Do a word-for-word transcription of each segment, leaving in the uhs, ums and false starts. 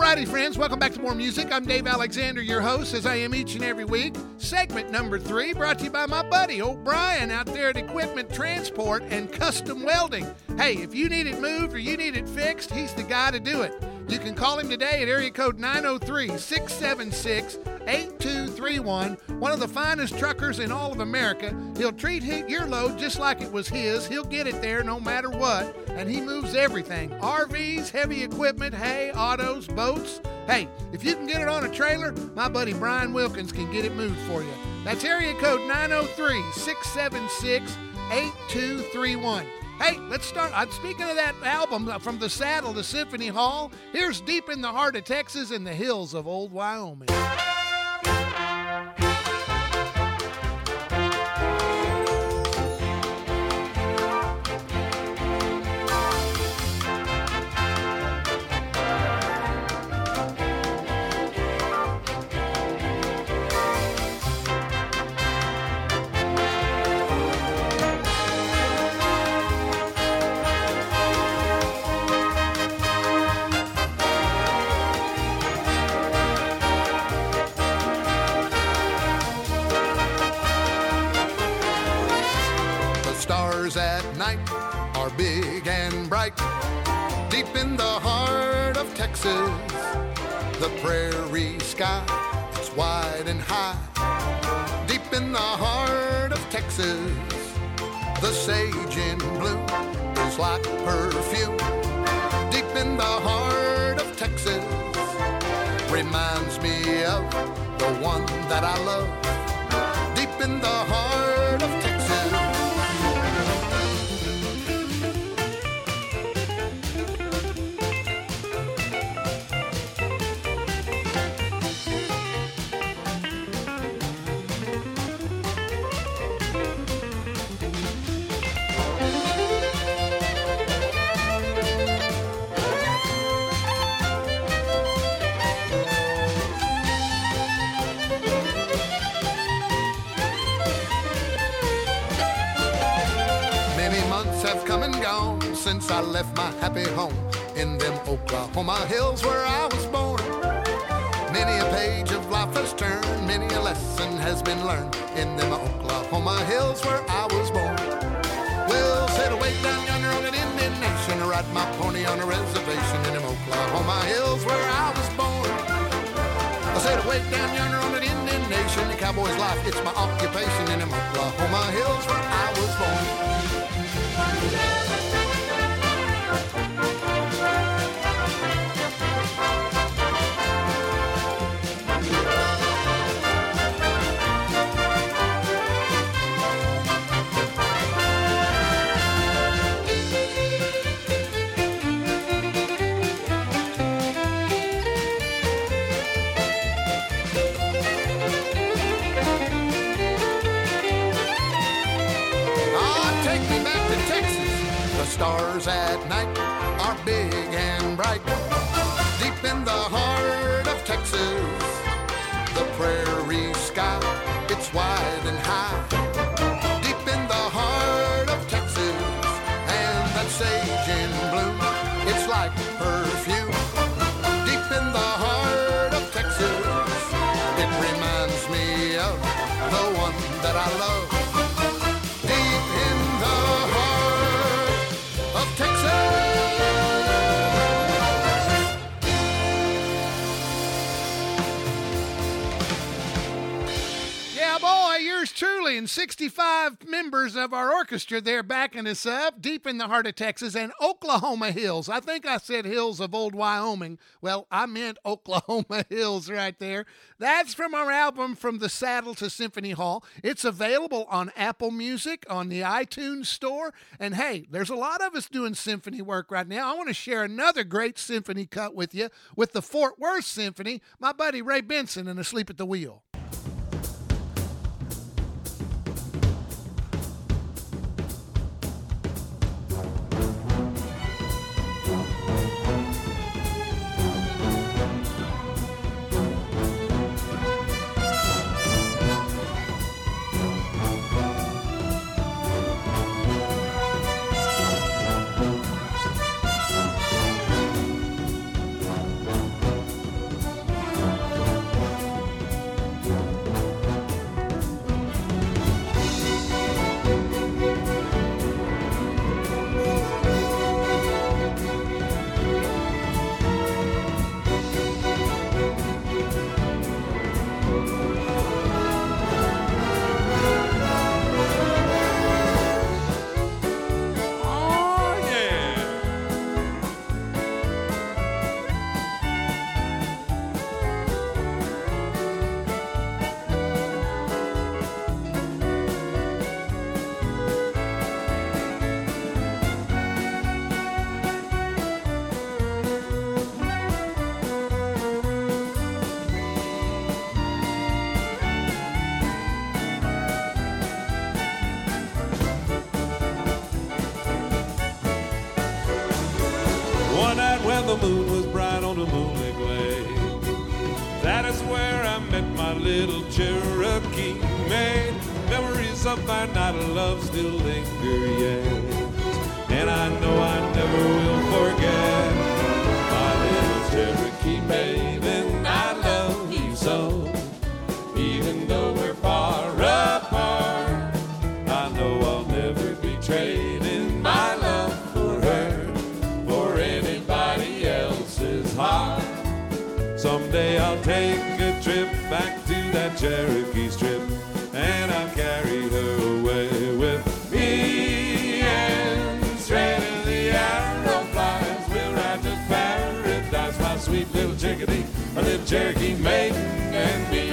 Alrighty, friends, welcome back to More Music. I'm Dave Alexander, your host, as I am each and every week. Segment number three, brought to you by my buddy, old Brian, out there at Equipment Transport and Custom Welding. Hey, if you need it moved or you need it fixed, he's the guy to do it. You can call him today at area code nine oh three, six seven six, eight two three one. One of the finest truckers in all of America. He'll treat your load just like it was his. He'll get it there no matter what, and he moves everything. R Vs, heavy equipment, hay, autos, boats. Hey, if you can get it on a trailer, my buddy Brian Wilkins can get it moved for you. That's area code nine oh three, six seven six, eight two three one. Hey, let's start. I'm speaking of that album, From the Saddle to Symphony Hall. Here's Deep in the Heart of Texas in the Hills of Old Wyoming. At night are big and bright, deep in the heart of Texas. The prairie sky is wide and high, deep in the heart of Texas. The sage in bloom is like perfume, deep in the heart of Texas. Reminds me of the one that I love, deep in the heart of Texas. Have come and gone since I left my happy home in them Oklahoma hills where I was born. Many a page of life has turned, many a lesson has been learned in them Oklahoma hills where I was born. We'll sail away down yonder on an Indian nation, ride my pony on a reservation in them Oklahoma hills where I was born. I said away down yonder on an Indian nation, the cowboy's life, it's my occupation in them Oklahoma hills where I was born. Stars at night are big and bright, deep in the heart of Texas. The prairie sky, it's wide and high, deep in the heart of Texas. And that sage in bloom, it's like perfume, deep in the heart of Texas. It reminds me of the one that I love, deep in the heart of Texas. Yeah, boy, yours truly and sixty-five members of our orchestra there backing us up, deep in the heart of Texas and Oklahoma hills. I think I said hills of Old Wyoming. Well, I meant Oklahoma hills right there. That's from our album From the Saddle to Symphony Hall. It's available on Apple Music, on the iTunes Store. And hey, there's a lot of us doing symphony work right now. I want to share another great symphony cut with you with the Fort Worth Symphony, my buddy Ray Benson and Asleep at the Wheel. One night when the moon was bright on the moonlit glade, that is where I met my little Cherokee maid. Memories of my night of love still linger yet, and I know I never will forget my little Cherokee maid. And I love you so, even though we're far apart. I know I'll never be trading my love for her for anybody else's heart. Someday I'll take a trip back to that Cherokee Strip, and I'll carry her away with me. And straight in the arrow flies, we'll ride to paradise, my sweet little chickadee, my little Cherokee maiden and me.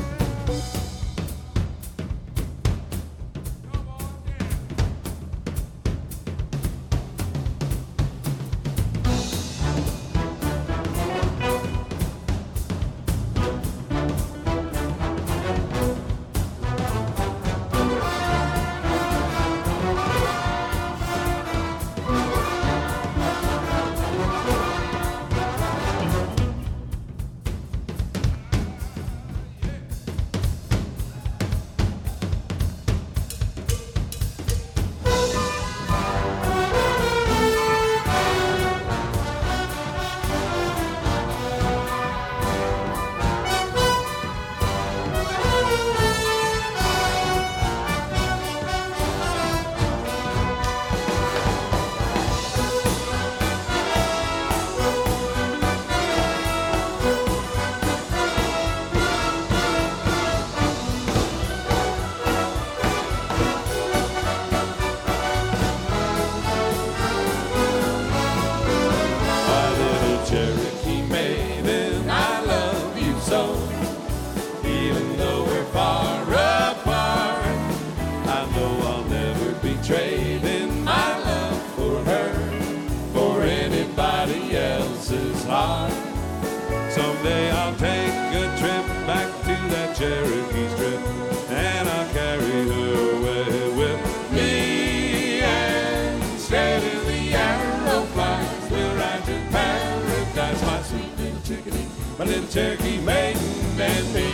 Someday I'll take a trip back to that Cherokee Strip, and I'll carry her away with me. And straight in the arrow flies, we'll ride to paradise, my sweet little chickadee, my little Cherokee maiden and me.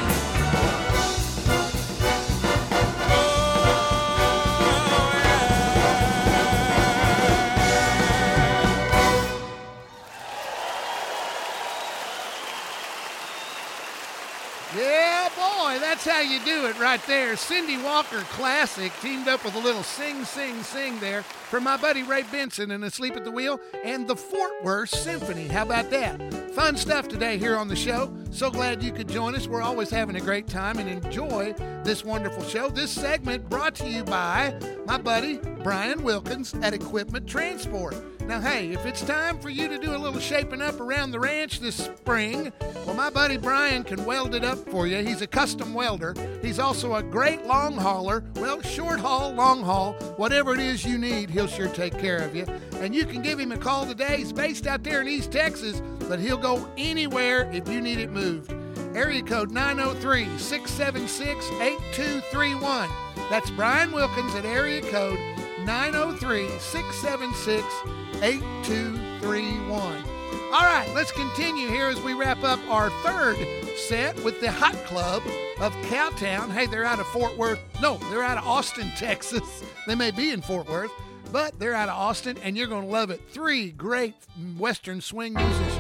That's how you do it right there. Cindy Walker Classic teamed up with a little sing, sing, sing there from my buddy Ray Benson and Asleep at the Wheel and the Fort Worth Symphony. How about that? Fun stuff today here on the show. So glad you could join us. We're always having a great time and enjoy this wonderful show. This segment brought to you by my buddy Brian Wilkins at Equipment Transport. Now, hey, if it's time for you to do a little shaping up around the ranch this spring, well, my buddy Brian can weld it up for you. He's a custom welder. He's also a great long hauler. Well, short haul, long haul, whatever it is you need, he'll sure take care of you. And you can give him a call today. He's based out there in East Texas, but he'll go anywhere if you need it moved. Area code nine oh three, six seven six, eight two three one. That's Brian Wilkins at area code nine oh three, six seven six, eight two three one. All right, let's continue here as we wrap up our third set with the Hot Club of Cowtown. Hey, they're out of Fort Worth. No, they're out of Austin, Texas. They may be in Fort Worth, but they're out of Austin, and you're going to love it. Three great Western swing musicians.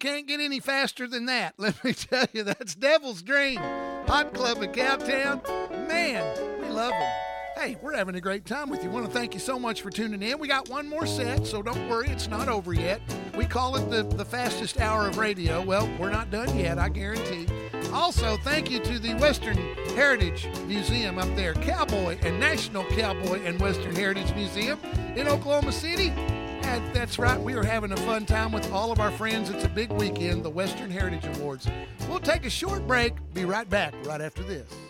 can't get any faster than that. Let me tell you, that's Devil's Dream. Hot Club in Cowtown. Man, we love them. Hey, we're having a great time with you. I want to thank you so much for tuning in. We got one more set, so don't worry, it's not over yet. We call it the, the fastest hour of radio. Well, we're not done yet, I guarantee. Also, thank you to the Western Heritage Museum up there, Cowboy and National Cowboy and Western Heritage Museum in Oklahoma City. And that's right, we are having a fun time with all of our friends. It's a big weekend, the Western Heritage Awards. We'll take a short break. Be right back right after this.